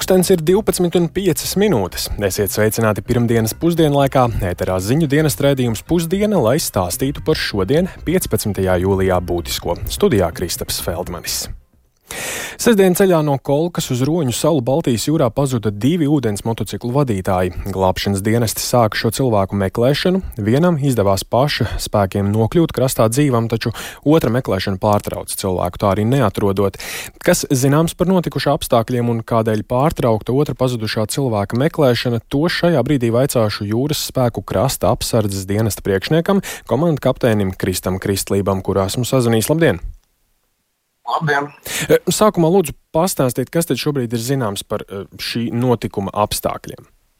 Pulkstens ir 12,5 minūtes. Esiet sveicināti pirmdienas pusdienlaikā, ēterā ziņu dienas raidījums Pusdiena, lai stāstītu par šodien, 15. jūlijā būtisko. Studijā Kristaps Feldmanis. Sestdien ceļā no Kolkas uz Roņu salu Baltijas jūrā pazuda 2 ūdens motociklu vadītāji. Glābšanas dienesti sāka šo cilvēku meklēšanu. Vienam izdevās paša spēkiem nokļūt krastā dzīvam, taču otra meklēšana pārtrauca cilvēku, tā arī neatrodot. Kas zināms par notikušā apstākļiem un kādēļ pārtraukta otra pazudušā cilvēka meklēšana, to šajā brīdī vaicāšu jūras spēku krasta apsardzes dienesta priekšniekam, komandu kapteinim Kristam Kristlībam, kurā esmu sazvanījis. Labdien! Labdien! Sākumā lūdzu pastāstīt, kas tad šobrīd ir zināms par šī notikuma apstākļiem.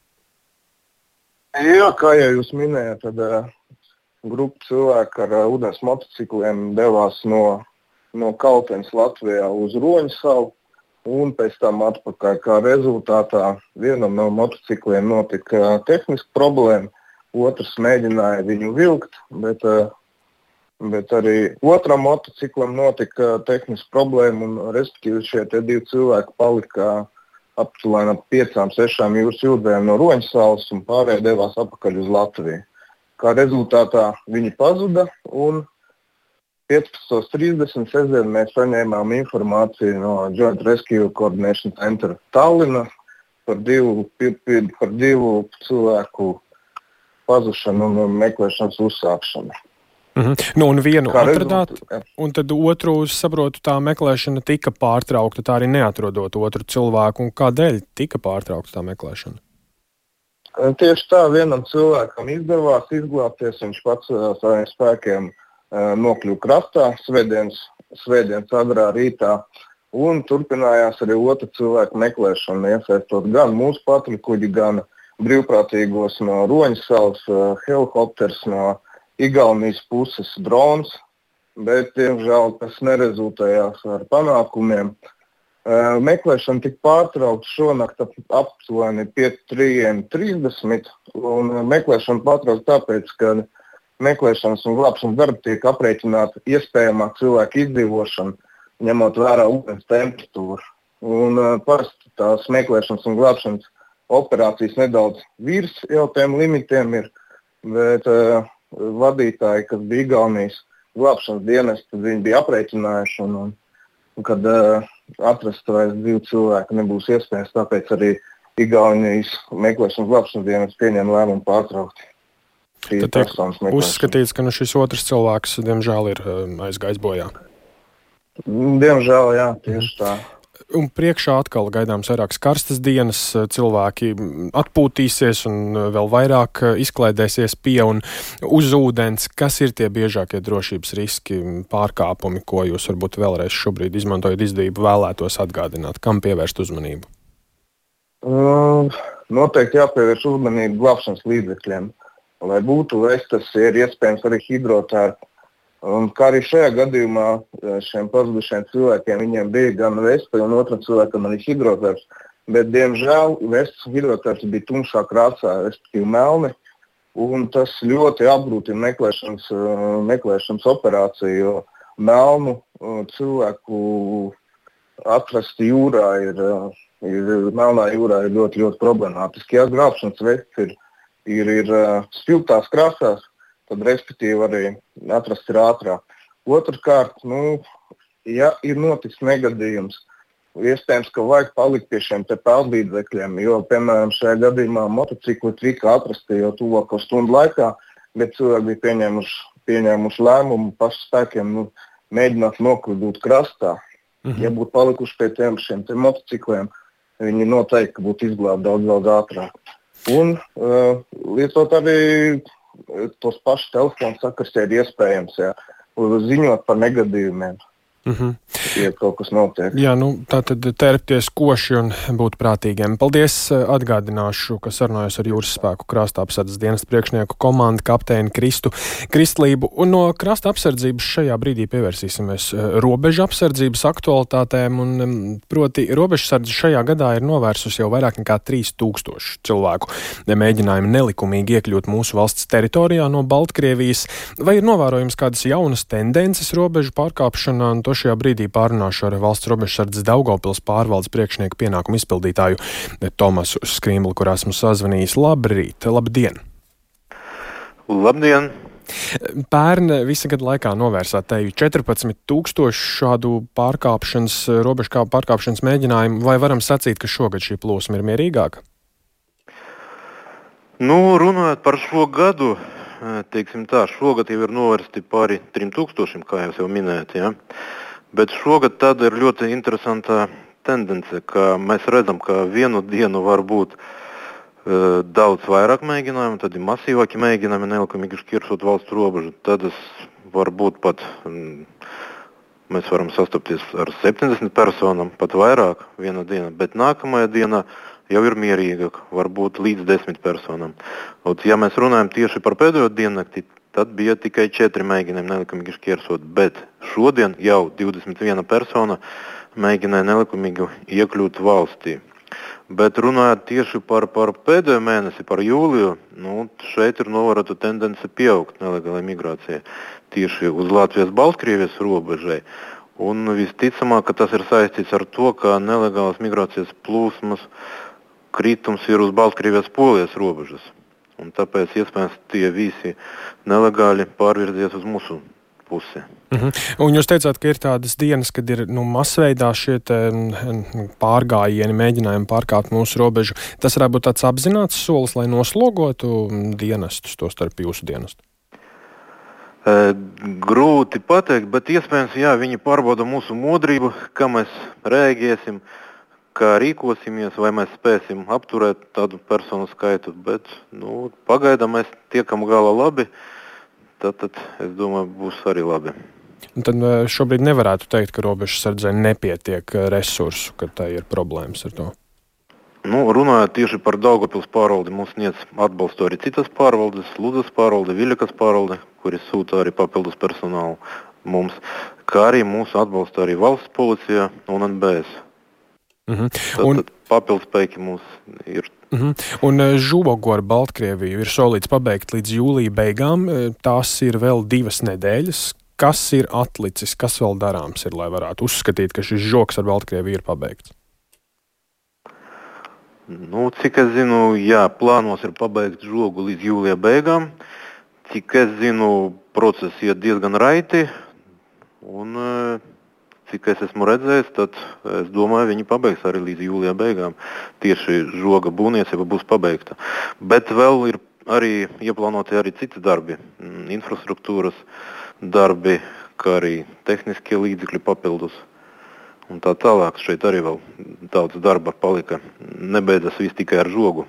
Jā, kā jau jūs minējāt, tad grupa cilvēku ar ūdens motocikliem devās no Kaltenes Latvijā uz Roņu salu un pēc tam atpakaļ. Kā rezultātā vienam no motocikliem notika tehniska problēma, otrs mēģināja viņu vilkt, bet arī otram motociklam notika tehniska problēma, un respektīvi šie 2 cilvēki palika aptuveni 5-6 jūras jūdzēm no Roņu salas un pārējie devās atpakaļ uz Latviju. Kā rezultātā viņi pazuda, un 15:30 sestdien mēs saņēmām informāciju no Joint Rescue Coordination Center Tallina par divu cilvēku pazušanu un meklēšanas uzsākšanu. Un vienu atradāt, un tad otru, saprotu, tā meklēšana tika pārtraukta, tā arī neatrodot otru cilvēku. Un kādēļ tika pārtraukta tā meklēšana? Tieši tā, vienam cilvēkam izdevās izglābties, viņš pats saviem spēkiem nokļuva krastā svētdienas agrā rītā, un turpinājās arī otru cilvēku meklēšana, iesaistot gan mūsu patruļkuģi, gan brīvprātīgos no Roņu salas, helikopters no Igaunijas puses, drons, bet, diemžēl, tas nerezultējās ar panākumiem. Meklēšana tika pārtraukta šonakt aptuveni pie 3:30, un meklēšana pārtraukta tāpēc, ka meklēšanas un glābšanas darbi tiek aprēķināti iespējamā cilvēka izdzīvošana, ņemot vērā ūdens temperatūru. Un parasti tās meklēšanas un glābšanas operācijas nedaudz virs jau tiem limitiem ir, bet vadītāji, kas bija Igaunijas glābšanas dienesti, tad viņi bija aprēķinājuši, un kad atrast vairs 2 cilvēku nebūs iespējams, tāpēc arī Igaunijas meklēšanas glābšanas dienesti pieņēma lēmumu pārtraukt. Tad tiek uzskatīts, ka šis otrs cilvēks, diemžēl, ir aizgājis bojā. Diemžēl, jā, tieši tā. Un priekšā atkal gaidāms vairākas karstas dienas, cilvēki atpūtīsies un vēl vairāk izklaidēsies pie un uz ūdens. Kas ir tie biežākie drošības riski, pārkāpumi, ko jūs varbūt vēlreiz šobrīd izmantojot izdevību vēlētos atgādināt? Kam pievērst uzmanību? Noteikti jāpievērš uzmanību glābšanas līdzekļiem. Lai būtu vestas, ir iespējams arī hidrotērpi. Un kā arī šajā gadījumā šiem pazudušiem cilvēkiem viņiem bija gan vesta, un otram cilvēkam arī hidrotērps, bet, diemžēl, vestas hidrotērps bija tumšā krāsā, respektīvi melni, un tas ļoti apgrūtina meklēšanas operāciju, jo melnu cilvēku atrast jūrā melnā jūrā ir ļoti, ļoti problemātiski. Ja glābšanas vests ir spilgtās krāsās, tad respektīvi arī atrast ir ātrāk. Otrkārt, ja ir noticis negadījums, iespējams, ka vajag palikt pie šiem peldlīdzekļiem, jo, piemēram, šajā gadījumā motocikli tika atrasti jau tuvāko stundu laikā, bet cilvēki bija pieņēmuši lēmumu pašu spēkiem mēģināt nokļūt krastā. Ja būtu palikuši pie šiem motocikliem, viņi noteikti būtu izglābti daudz ātrāk. Un lietot arī tos pašus telefonu sakars ir iespējams, ziņot par negadījumiem. Ja kaut kas notiek. Jā, tātad tērpties koši un būt prātīgiem. Paldies, atgādināšu, ka sarunājos ar jūras spēku krasta apsardzes dienesta priekšnieku komandu kapteini Kristu Kristlību. Un no krasta apsardzības šajā brīdī pievērsīsimies robežu apsardzības aktualitātēm. Un, proti, robežsardze šajā gadā ir novērsusi jau vairāk nekā 3000 cilvēku mēģinājumu nelikumīgi iekļūt mūsu valsts teritorijā no Baltkrievijas. Vai ir novērojams kādas jaunas tendences robežu pārkāpšanā? Un to pašajā brīdī pārunāšu ar valsts robežsardzes Daugavpils pārvaldes priekšnieku pienākumu izpildītāju Tomasu Skrimbli, kur esmu sazvanījis. Labrīt, labdien! Labdien! Pērn visa gada laikā novērsāt teju 14,000 šādu robežu pārkāpšanas mēģinājumu, vai varam sacīt, ka šogad šī plūsma ir mierīgāka? Runājot par šo gadu, teiksim tā, šogad jau ir novērsti pāri 3,000, kā jau minējāt, ja? Bet šogad tāda ir ļoti interesanta tendence, ka mēs redzam, ka vienu dienu var būt daudz vairāk mēģinājumu, tad ir masīvāki mēģinājumi nelikumīgi šķērsot valsts robežu. Tad var būt pat, mēs varam sastapties ar 70 personām, pat vairāk viena diena, bet nākamajā dienā jau ir mierīgāk, var būt līdz 10 personām. Ja mēs runājam tieši par pēdējo diennakti, tad bija tikai 4 mēģinājumi nelikumīgi šķērsot, bet šodien jau 21 persona mēģināja nelikumīgi iekļūt valstī. Bet runājot tieši par pēdējo mēnesi, par jūliju, šeit ir novērota tendence pieaugt nelegālai migrācijai tieši uz Latvijas-Baltkrievijas robežai. Un visticamāk, ka tas ir saistīts ar to, ka nelegālas migrācijas plūsmas kritums ir uz Baltkrievijas-Polijas robežas. Un tāpēc iespējams tie visi nelegāli pārvirzies uz mūsu pusi. Un jūs teicāt, ka ir tādas dienas, kad ir masveidā šie pārgājieni, mēģinājumi pārkāpt mūsu robežu. Tas varētu būt tāds apzināts solis, lai noslogotu dienestus, to starp jūsu dienestu? Grūti pateikt, bet iespējams, viņi pārbauda mūsu modrību, kā mēs reaģēsim, kā rīkosimies, vai mēs spēsim apturēt tādu personu skaitu. Bet pagaidām mēs tiekam galā labi. Tad, es domāju, būs arī labi. Un tad šobrīd nevarētu teikt, ka robežsardzei nepietiek resursu, ka tā ir problēmas ar to? Runājot tieši par Daugavpils pārvaldi, mums sniedz atbalstu arī citas pārvaldes, Ludzas pārvalde, Viļakas pārvalde, kuri sūta arī papildus personālu mums, kā arī mūsu atbalsta arī valsts policija un NBS. Tad papildus spēki mums ir. Un žogu ar Baltkrieviju ir solīts pabeigt līdz jūlija beigām. Tās ir vēl 2 nedēļas. Kas ir atlicis, kas vēl darāms ir, lai varētu uzskatīt, ka šis žogs ar Baltkrieviju ir pabeigts? Cik es zinu, plānos ir pabeigt žogu līdz jūlija beigām. Cik es zinu, process iet diezgan raiti. Un cik es esmu redzējis, tad es domāju, viņi pabeigs arī līdz jūlijā beigām. Tieši žoga būvniecība būs pabeigta. Bet vēl ir arī ieplānoti arī citi darbi, infrastruktūras darbi, kā arī tehniskie līdzekļi papildus. Un tā tālāk šeit arī vēl daudz darba palika. Nebeidzas viss tikai ar žogu.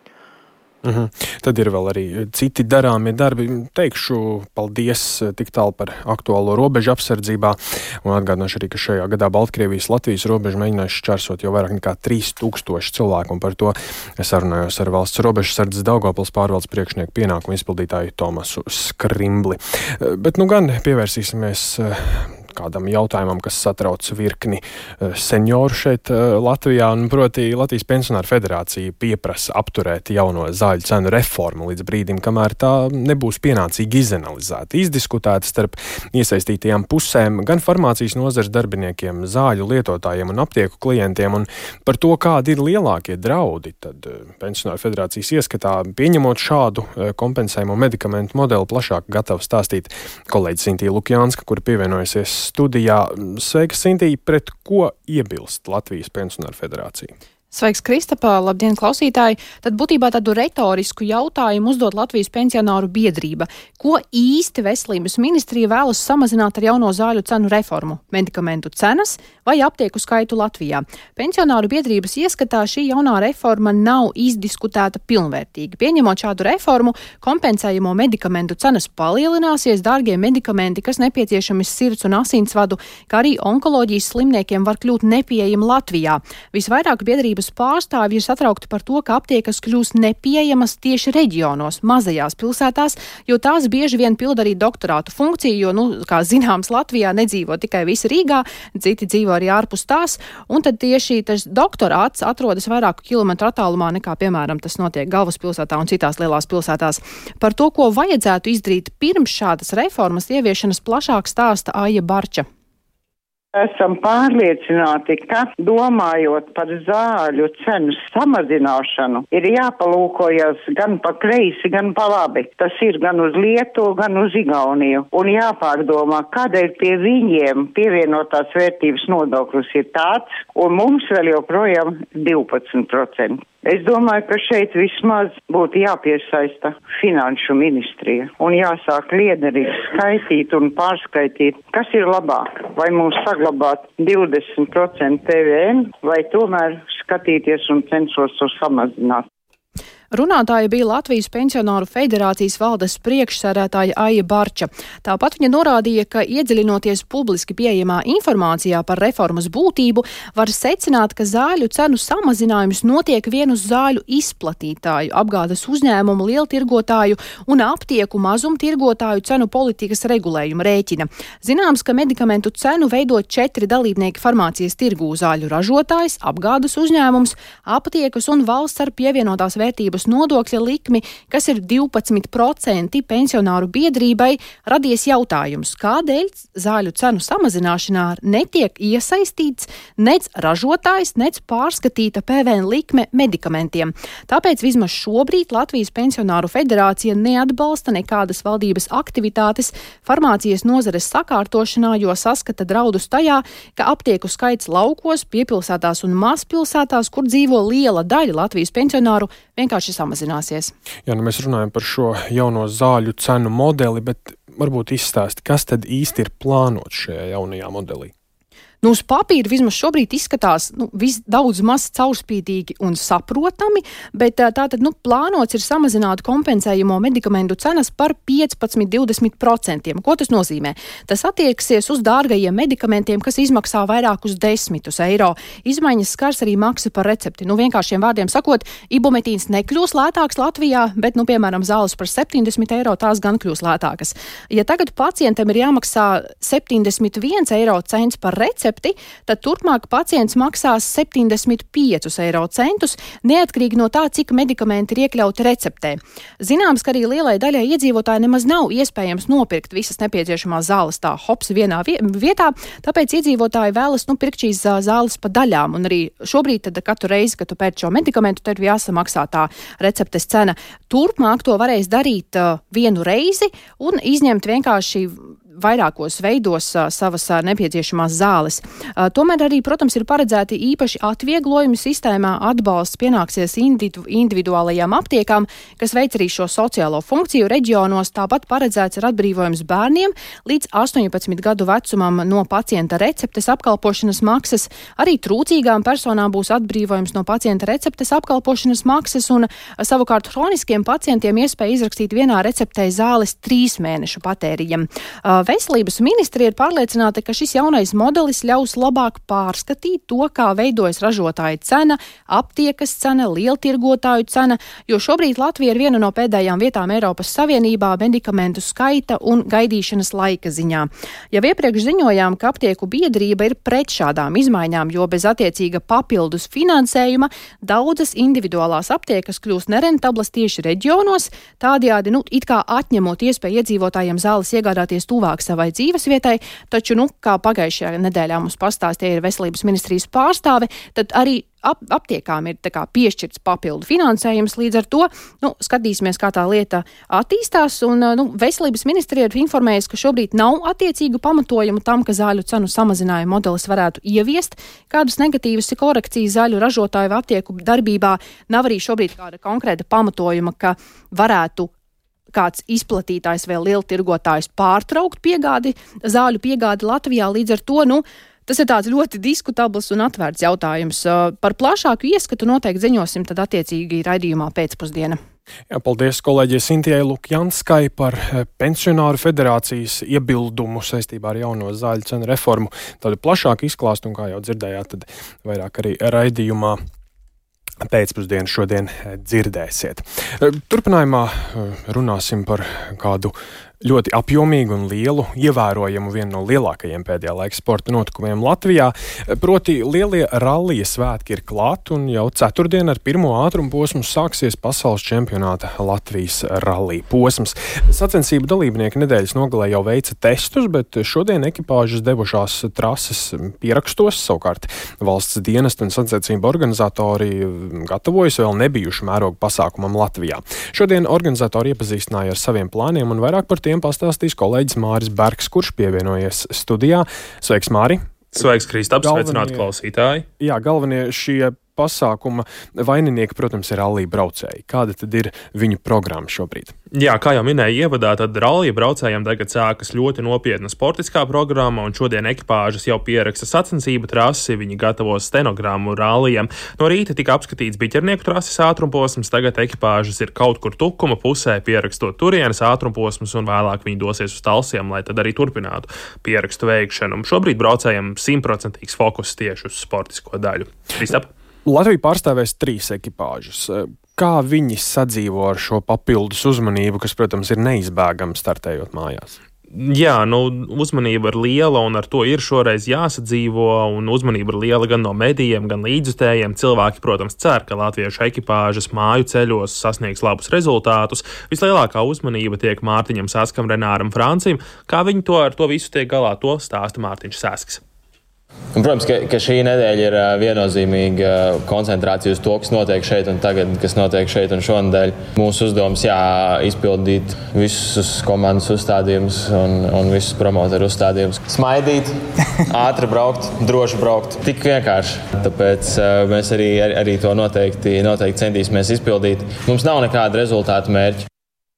Tad ir vēl arī citi darāmie darbi. Teikšu paldies tik tālu par aktuālo robežu apsardzībā. Un atgādināšu arī, ka šajā gadā Baltkrievijas-Latvijas robežu mēģinājuši šķērsot jau vairāk nekā 3,000 cilvēku. Un par to es sarunājos ar valsts robežsardzes Daugavpils pārvaldes priekšnieku pienākumu izpildītāju Tomasu Skrimbli. Bet gan pievērsīsimies kādam jautājumam, kas satrauc virkni senioru šeit Latvijā. Proti, Latvijas pensionāru federācija pieprasa apturēt jauno zāļu cenu reformu līdz brīdim, kamēr tā nebūs pienācīgi izanalizēta, izdiskutēta starp iesaistītajām pusēm, gan farmācijas nozares darbiniekiem, zāļu lietotājiem un aptieku klientiem, un par to, kādi ir lielākie draudi. Tad pensionāru federācijas ieskatā, pieņemot šādu kompensējumu medikamentu modeli, plašāk gatava stāstīt kolēģi Sintīja Lukjānska, kura pievienojusies studijā. Sveika, Sintīja, pret ko iebilst Latvijas pensionāru federācija? Sveiks, Kristapa, labdien, klausītāji! Tad būtībā tādu retorisku jautājumu uzdod Latvijas pensionāru biedrība. Ko īsti veselības ministrija vēlas samazināt ar jauno zāļu cenu reformu? Medikamentu cenas vai aptieku skaitu Latvijā? Pensionāru biedrības ieskatā šī jaunā reforma nav izdiskutēta pilnvērtīgi. Pieņemot šādu reformu, kompensējamo medikamentu cenas palielināsies, dārgie medikamenti, kas nepieciešami sirds un asinsvadu, kā arī onkoloģijas slimniekiem var kļūt nepieejami Latvijā. Visvairāk biedrības pārstāvji ir satraukti par to, ka aptiekas kļūs nepieejamas tieši reģionos, mazajās pilsētās, jo tās bieži vien pilda arī doktorātu funkciju, jo, kā zināms, Latvijā nedzīvo tikai visi Rīgā, citi dzīvo arī ārpus tās, un tad tieši tas doktorāts atrodas vairāku kilometru attālumā nekā, piemēram, tas notiek galvaspilsētā un citās lielās pilsētās. Par to, ko vajadzētu izdarīt pirms šādas reformas ieviešanas, plašāk stāsta Aija Barča. Esam pārliecināti, ka domājot par zāļu cenu samazināšanu, ir jāpalūkojas gan pa kreisi, gan pa labi. Tas ir gan uz Lietuvu, gan uz Igauniju. Un jāpārdomā, kādēļ pie viņiem pievienotās vērtības nodoklis ir tāds, un mums vēl joprojām 12%. Es domāju, ka šeit vismaz būtu jāpiesaista finanšu ministrija un jāsāk liederīgi skaitīt un pārskaitīt, kas ir labāk. Vai mums saglabāt 20% TVN, vai tomēr skatīties un censos to samazināt. Runātāja bija Latvijas Pensionāru federācijas valdes priekšsēdētāja Aija Barča. Tāpat viņa norādīja, ka iedziļinoties publiski pieejamā informācijā par reformas būtību, var secināt, ka zāļu cenu samazinājums notiek vien uz zāļu izplatītāju, apgādes uzņēmumu, lieltirgotāju un aptieku mazumtirgotāju cenu politikas regulējuma rēķina. Zināms, ka medikamentu cenu veido 4 dalībnieki farmācijas tirgū - zāļu ražotājs, apgādes uzņēmums, aptiekas un valsts ar pievienotās vērtības nodokļa likmi, kas ir 12% pensionāru biedrībai, radies jautājums, kādēļ zāļu cenu samazināšanā netiek iesaistīts nec ražotājs, nec pārskatīta PVN likme medikamentiem. Tāpēc vismaz šobrīd Latvijas Pensionāru federācija neatbalsta nekādas valdības aktivitātes farmācijas nozares sakārtošanā, jo saskata draudus tajā, ka aptieku skaits laukos, piepilsētās un mazpilsētās, kur dzīvo liela daļa Latvijas pensionāru, vienkārši samazināsies. Jā, mēs runājam par šo jauno zāļu cenu modeli, bet varbūt izstāst, kas tad īsti ir plānots šajā jaunajā modelī? Uz papīra vismaz šobrīd izskatās daudz maz caurspīdīgi un saprotami, bet tātad plānots ir samazināt kompensējumu medikamentu cenas par 15–20%. Ko tas nozīmē? Tas attieksies uz dārgajiem medikamentiem, kas izmaksā vairākus desmitus eiro. Izmaiņas skars arī maksu par recepti. Vienkāršiem vārdiem sakot, ibumetīns nekļūs lētāks Latvijā, bet, piemēram, zāles par 70 eiro tās gan kļūs lētākas. Ja tagad pacientam ir jāmaksā 71 eiro cents par recepti, tad turpmāk pacients maksās 75 eiro centus, neatkarīgi no tā, cik medikamenti ir iekļauti receptē. Zināms, ka arī lielai daļai iedzīvotāji nemaz nav iespējams nopirkt visas nepieciešamās zāles tā hops vienā vietā, tāpēc iedzīvotāji vēlas pirkt šīs zāles pa daļām, un arī šobrīd tad katru reizi, kad tu pērci šo medikamentu, tad ir jāsamaksā tā receptes cena. Turpmāk to varēs darīt vienu reizi un izņemt vienkārši vairākos veidos savas nepieciešamās zāles. Tomēr arī, protams, ir paredzēti īpaši atvieglojumi sistēmā, atbalsts pienāksies individuālajām aptiekām, kas veic arī šo sociālo funkciju reģionos. Tāpat paredzēts ir atbrīvojums bērniem līdz 18 gadu vecumam no pacienta receptes apkalpošanas maksas. Arī trūcīgām personām būs atbrīvojums no pacienta receptes apkalpošanas maksas, un savukārt hroniskiem pacientiem iespēja izrakstīt vienā receptē zāles 3 mēnešu patēriņam. Veselības ministrija ir pārliecināta, ka šis jaunais modelis ļaus labāk pārskatīt to, kā veidojas ražotāja cena, aptiekas cena, lieltirgotāju cena, jo šobrīd Latvija ir viena no pēdējām vietām Eiropas Savienībā medikamentu skaita un gaidīšanas laika ziņā. Jau iepriekš ziņojām, ka aptieku biedrība ir pret šādām izmaiņām, jo bez attiecīga papildus finansējuma daudzas individuālās aptiekas kļūst nerentablas tieši reģionos, tādējādi it kā atņemot iespēju iedzīvotājiem zāles iegādāties tuvāk savai dzīves vietai, taču, kā pagājušajā nedēļā mums pastāstīja Veselības ministrijas pārstāve, tad arī aptiekām ir piešķirts papildu finansējums, līdz ar to skatīsimies, kā tā lieta attīstās, un Veselības ministrija ir informējusi, ka šobrīd nav attiecīgu pamatojumu tam, ka zāļu cenu samazinājuma modelis varētu ieviest kādas negatīvas korekcijas zāļu ražotāju vai aptieku darbībā. Nav arī šobrīd kāda konkrēta pamatojuma, ka varētu kāds izplatītājs vai lieltirgotājs pārtraukt zāļu piegādi Latvijā. Līdz ar to, tas ir tāds ļoti diskutabls un atvērts jautājums. Par plašāku ieskatu noteikti ziņosim tad attiecīgi raidījumā pēcpusdiena. Jā, paldies kolēģei Sintijai Lukjanskai par Pensionāru federācijas iebildumu saistībā ar jauno zāļu cenu reformu. Tādu plašāku izklāstu, un kā jau dzirdējāt, tad vairāk arī raidījumā pēcpusdienu šodien dzirdēsiet. Turpinājumā runāsim par kādu ļoti apjomīgu un lielu, ievērojamu vienu no lielākajiem pēdējā laika sporta notikumiem Latvijā. Proti lielie rallija svētki ir klāt un jau ceturtdien ar pirmo ātrumu posmu sāksies pasaules čempionāta Latvijas rallija posms. Sacensību dalībnieki nedēļas nogalē jau veica testus, bet šodien ekipāžas devušās trases pierakstos. Savukārt valsts dienesta un sacensību organizatori gatavojas vēl nebijušu mērogu pasākumam Latvijā. Šodien organizatori iepazīstināja ar saviem plāniem un vairāk par tiem pastāstīs kolēģis Māris Bergs, kurš pievienojies studijā. Sveiks, Māri! Sveiks, Kristaps! Sveicināti klausītāji! Jā, galvenie šie pasākuma vaininieki, protams, ir rallija braucēji. Kāda tad ir viņu programma šobrīd? Jā, kā jau minēju ievadā, tad rallija braucējiem tagad sākas ļoti nopietna sportiskā programma, un šodien ekipāžas jau pieraksta sacensību trasi, viņi gatavos stenogrammu rallijam. No rīta tika apskatīts biķernieku trases ātrumposms, tagad ekipāžas ir kaut kur Tukuma pusē pierakstot turienes ātrumposmus, un vēlāk viņi dosies uz Talsiem, lai tad arī turpinātu pierakstu veikšanu. Šobrīd braucējiem 100% fokus tieši uz sportisko daļu. Kristap? Latvija pārstāvēs 3 ekipāžas. Kā viņi sadzīvo ar šo papildus uzmanību, kas, protams, ir neizbēgama startējot mājās? Jā, uzmanība ir liela, un ar to ir šoreiz jāsadzīvo, un uzmanība ir liela gan no medijiem, gan līdzjutējiem. Cilvēki, protams, cer, ka latviešu ekipāžas māju ceļos sasniegs labus rezultātus. Vislielākā uzmanība tiek Mārtiņam Saskam, Renāram Francim. Kā viņi ar to visu tiek galā, to stāsta Mārtiņš Sasks. Un, protams, ka šī nedēļa ir viennozīmīga koncentrācija uz to, kas notiek šeit un tagad, kas notiek šeit un šonadēļ. Mūsu uzdevums izpildīt visus komandas uzstādījumus un visus promotoru uzstādījumus. Smaidīt, ātri braukt, droši braukt. Tik vienkārši. Tāpēc mēs arī to noteikti centīsimies izpildīt. Mums nav nekāda rezultātu mērķa.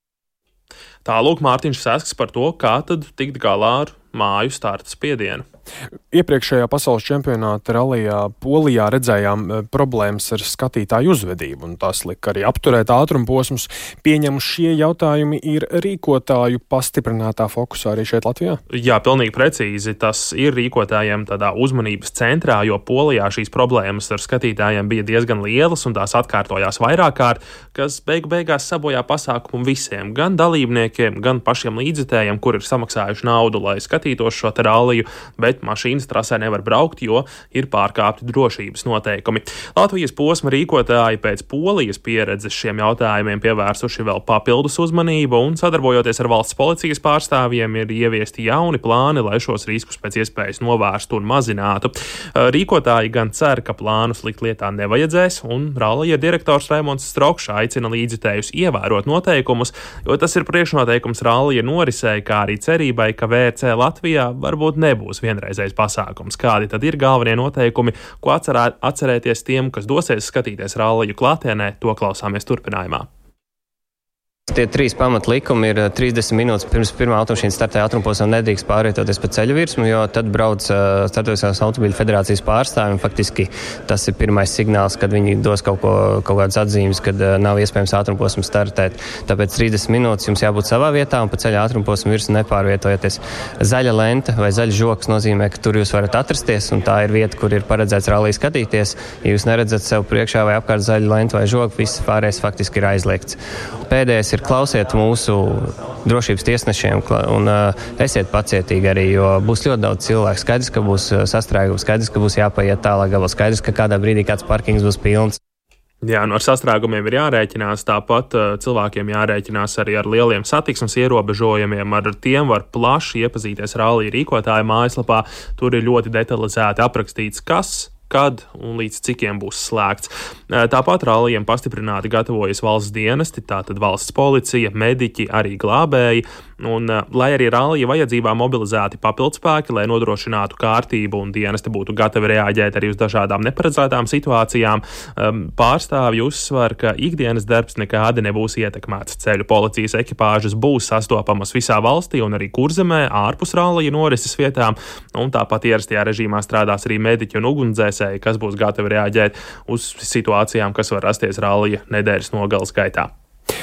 Tālūk Mārtiņš Sasks par to, kā tad tikt galā ar māju starta spiedienu. Iepriekšējā pasaules čempionāta rallijā Polijā redzējām problēmas ar skatītāju uzvedību, un tas lika arī apturēt ātrumposmus. Pieņemu, šie jautājumi ir rīkotāju pastiprinātā fokusā arī šeit Latvijā? Jā, pilnīgi precīzi. Tas ir rīkotājiem tādā uzmanības centrā, jo Polijā šīs problēmas ar skatītājiem bija diezgan lielas, un tās atkārtojās vairāk kārt, kas beigās sabojā pasākumu visiem, gan dalībniekiem, gan pašiem līdzjutējiem, kur ir samaksājuši naudu, lai skatītos šo ralliju, bet mašīnas trasē nevar braukt, jo ir pārkāpti drošības noteikumi. Latvijas posma rīkotāji pēc Polijas pieredzes šiem jautājumiem pievērsuši vēl papildus uzmanību, un sadarbojoties ar valsts policijas pārstāvjiem ir ieviesti jauni plāni, lai šos riskus pēc iespējas novērstu un mazinātu. Rīkotāji gan cer, ka plānus likt lietā nevajadzēs, un rallija direktors Raimonds Strokšs aicina līdzjutējus ievērot noteikumus, jo tas ir priekšnoteikums rallija norisei, kā arī cerībai, ka VRC Latvijā varbūt nebūs vienreizējs pasākums. Kādi tad ir galvenie noteikumi, ko atcerēties tiem, kas dosies skatīties ralliju klātienē, to klausāmies turpinājumā. Tie 3 pamatlikumi ir 30 minūtes pirms pirmā automašīna startē ātrumposmā nedrīkst pārvietoties pa ceļu virsmu, jo tad brauc startojošās automobīļu federācijas pārstāvji, un faktiski tas ir pirmais signāls, kad viņi dos kaut kādas atzīmes, kad nav iespējams ātrumposmu startēt. Tāpēc 30 minūtes jums jābūt savā vietā un pa ceļa ātrumposmu virsmu nepārvietojoties. Zaļa lente vai zaļš žoks nozīmē, ka tur jūs varat atrasties, un tā ir vieta, kur ir paredzēts rallija skatīties. Ja jūs neredzat sev priekšā vai apkārt zaļu lentu vai žoku, viss pārējais faktiski ir aizliegts. Pēdējais ir klausiet mūsu drošības tiesnešiem un esiet pacietīgi arī, jo būs ļoti daudz cilvēku. Skaidrs, ka būs sastrēgums, skaidrs, ka būs jāpaiet tālāk gabalā, skaidrs, ka kādā brīdī kāds parkings būs pilns. Jā, ar sastrēgumiem ir jārēķinās, tāpat cilvēkiem jārēķinās arī ar lieliem satiksmes ierobežojumiem, ar tiem var plaši iepazīties rallija rīkotāja mājaslapā, tur ir ļoti detalizēti aprakstīts, kas, kad un līdz cikiem būs slēgts. Tāpat rallijiem pastiprināti gatavojas valsts dienesti, tātad valsts policija, mediķi, arī glābēji, un lai arī rallija vajadzībā mobilizēti papildspēki, lai nodrošinātu kārtību un dienesti būtu gatavi reaģēt arī uz dažādām neparedzētām situācijām, pārstāvji uzsver, ka ikdienas darbs nekādi nebūs ietekmēts. Ceļu policijas ekipāžas būs sastopamas visā valstī un arī Kurzemē, ārpus rallija norises vietām, un tāpat ierastajā režīmā strādās arī mediķi un ugunsdzēsēji, kas būs gatavi reaģēt uz situācijām, kas var rasties rallija nedēļas nogales gaitā.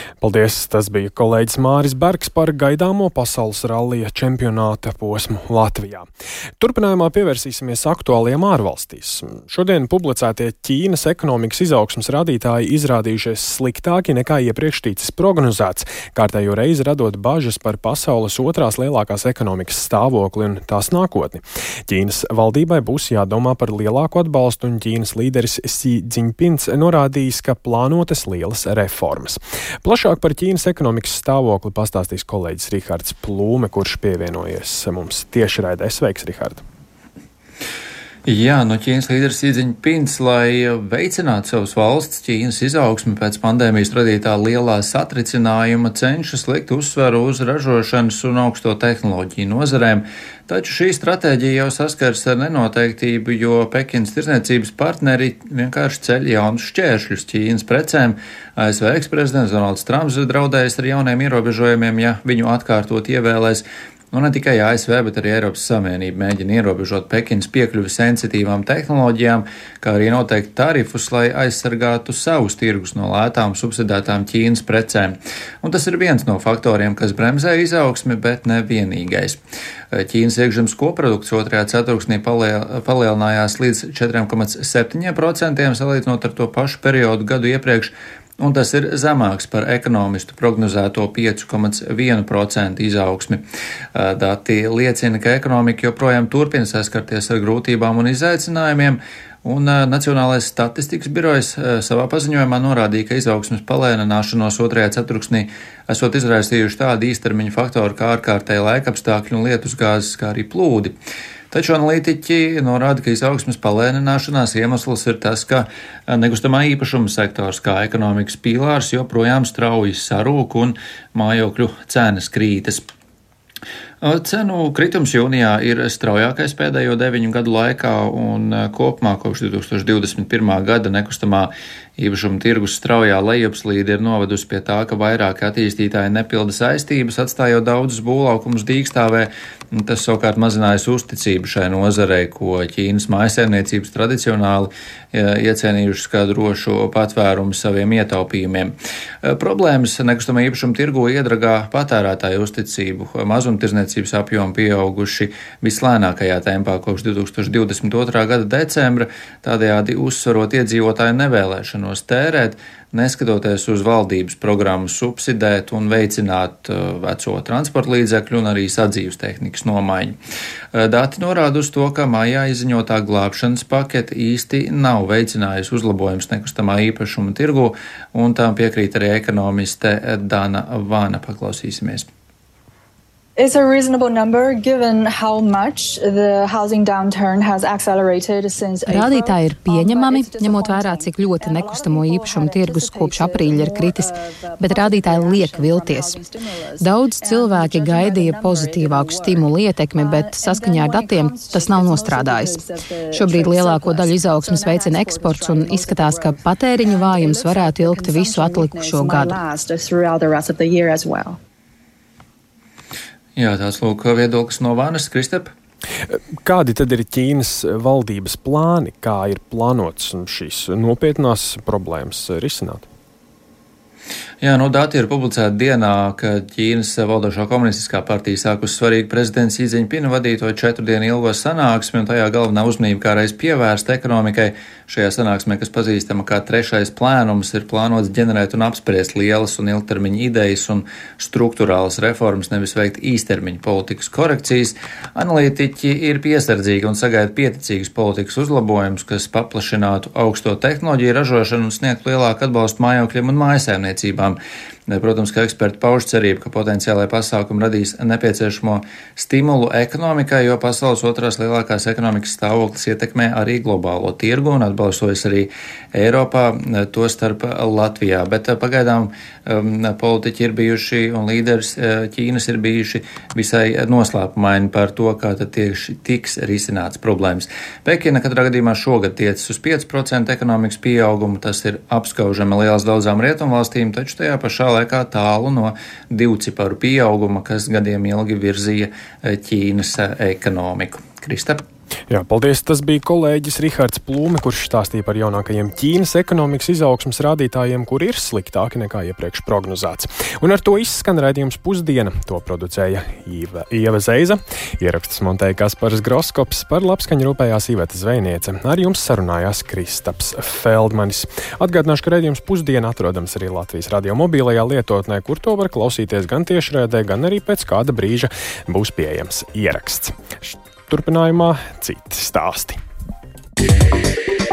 Paldies! Tas bija kolēģis Māris Bergs par gaidāmo pasaules rallija čempionāta posmu Latvijā. Turpinājumā pievērsīsimies aktuāliem ārvalstīs. Šodien publicētie Ķīnas ekonomikas izaugsmes rādītāji izrādījušies sliktāki nekā iepriekš ticis prognozēts, kārtējo reizi radot bažas par pasaules otrās lielākās ekonomikas stāvokli un tās nākotni. Ķīnas valdībai būs jādomā par lielāku atbalstu, un Ķīnas līderis Xi Jinpings norādījis, ka plānotas lielas reformas. Plašāk par Ķīnas ekonomikas stāvokli pastāstīs kolēģis Rihards Plūme, kurš pievienojies mums tiešraidē. Sveiks, Rihard! Jā, Ķīnas līderis Xi Jinpings, lai veicinātu savas valsts Ķīnas izaugsmi pēc pandēmijas radītā lielā satricinājuma, cenšas likt uzsveru uz ražošanas un augsto tehnoloģiju nozarēm, taču šī stratēģija jau saskars ar nenoteiktību, jo Pekinas tirdzniecības partneri vienkārši ceļ jaunus šķēršļus Ķīnas precēm. ASV eksprezidents Donalds Trumps draudējis ar jauniem ierobežojumiem, ja viņu atkārtot ievēlēs. Ne tikai ASV, bet arī Eiropas Savienība mēģina ierobežot Pekinas piekļuvi sensitīvām tehnoloģijām, kā arī noteikt tarifus, lai aizsargātu savus tirgus no lētām subsidētām Ķīnas precēm. Un tas ir viens no faktoriem, kas bremzē izaugsmi, bet ne vienīgais. Ķīnas iekšzemes koprodukts otrajā ceturksnī palielinājās līdz 4,7%, salīdzinot ar to pašu periodu gadu iepriekš, un tas ir zemāks par ekonomistu prognozēto 5,1% izaugsmi. Dati liecina, ka ekonomika joprojām turpina saskarties ar grūtībām un izaicinājumiem, un Nacionālais statistikas birojs savā paziņojumā norādīja, ka izaugsmes palēnināšanos otrajā ceturksnī esot izraisījuši tādi īstermiņa faktori kā ārkārtēji laikapstākļi un lietusgāzes, kā arī plūdi. Taču analītiķi norāda, ka izaugsmes palēnināšanās iemesls ir tas, ka nekustamā īpašuma sektors kā ekonomikas pīlārs joprojām strauji sarūk un mājokļu cenas krītas. Cenu kritums jūnijā ir straujākais pēdējo 9 gadu laikā, un kopumā kopš 2021. gada nekustamā īpašuma tirgus straujā lejupslīde ir novedusi pie tā, ka vairāki attīstītāji nepilda saistības, atstājot daudzus būvlaukumus dīkstāvē. Tas savukārt mazinājis uzticību šai nozarei, ko Ķīnas mājsaimniecības tradicionāli iecienījušas kā drošu patvērumu saviem ietaupījumiem. Problēmas nekustamā īpašuma tirgu iedragā patērētāju uzticību. Mazumtirdzniecības apjomi pieauguši vislēnākajā tempā kopš 2022. gada decembra, tādējādi uzsvarot iedzīvotāju nevēlēšanos tērēt, neskatoties uz valdības programmu subsidēt un veicināt veco transporta līdzekļu un arī sadzīves tehnikas nomaiņu. Dati norāda uz to, ka maijā izziņotā glābšanas pakete īsti nav veicinājusi uzlabojums nekustamā īpašuma tirgu, un tām piekrīt arī ekonomiste Dana Vana. Paklausīsimies. It's a reasonable number given how much the housing downturn has accelerated since April. Rādītāji ir pieņemami, ņemot vērā, cik ļoti nekustamo īpašumu tirgus kopš aprīļa ir kritis, bet rādītāji liek vilties. Daudz cilvēki gaidīja pozitīvāku stimulu ietekmi, bet saskaņā ar datiem tas nav nostrādājis. Šobrīd lielāko daļu izaugsmes veicina eksports un izskatās, ka patēriņa vājums varētu ilgt visu atlikušo gadu. Jā, tāds lūk viedoklis no Vānas. Kristap? Kādi tad ir Ķīnas valdības plāni, kā ir plānots šīs nopietnās problēmas risināt? Jā, dati ir publicēti dienā, kad Ķīnas valdošā komunistiskā partija sākusi svarīgu prezidents Xi Jinpinga vadīto 4 dienu ilgo sanāksmi, un tajā galvenā uzmanība kā reiz pievērsta ekonomikai. Šajā sanāksmē, kas pazīstama kā 3. plēnums, ir plānots ģenerēt un apspriest lielas un ilgtermiņa idejas un struktūrālas reformas, nevis veikt īstermiņa politikas korekcijas. Analītiķi ir piesardzīgi un sagaida pieticīgas politikas uzlabojumus, kas paplašinātu augsto tehnoloģiju ražošanu un sniegtu lielāku atbalstu mājokļiem un mājsaimniecībām. Protams, ka eksperti pauž cerību, ka potenciālai pasākumi radīs nepieciešamo stimulu ekonomikai, jo pasaules otrās lielākās ekonomikas stāvoklis ietekmē arī globālo tirgu un atbalstojas arī Eiropā, to starp Latvijā. Bet pagaidām politiķi ir bijuši un līderis Ķīnas ir bijuši visai noslēpumaini par to, kā tad tieši tiks risināts problēmas. Pekina katrā gadījumā šogad tiecas uz 5% ekonomikas pieaugumu, tas ir apskaužami liels daudzām rietumvalstīm, taču tajā pašā laikā tālu no 2-ciparu pieauguma, kas gadiem ilgi virzīja Ķīnas ekonomiku. Kristap? Jā, paldies. Tas bija kolēģis Rihards Plūme, kurš stāstīja par jaunākajiem Ķīnas ekonomikas izaugsmes rādītājiem, kur ir sliktāki nekā iepriekš prognozēts. Un ar to izskan raidījums Pusdiena. To producēja Ieva Zeiza. Ierakstus montēja Kaspars Groskops, par labskaņu rūpējās Iveta Zvejniece. Ar jums sarunājās Kristaps Feldmanis. Atgādināšu, ka raidījums Pusdiena atrodams arī Latvijas radio mobilajā lietotnē, kur to var klausīties gan tiešraidē, gan arī pēc kāda brīža būs pieejams ieraksts. Turpinājumā citi stāsti.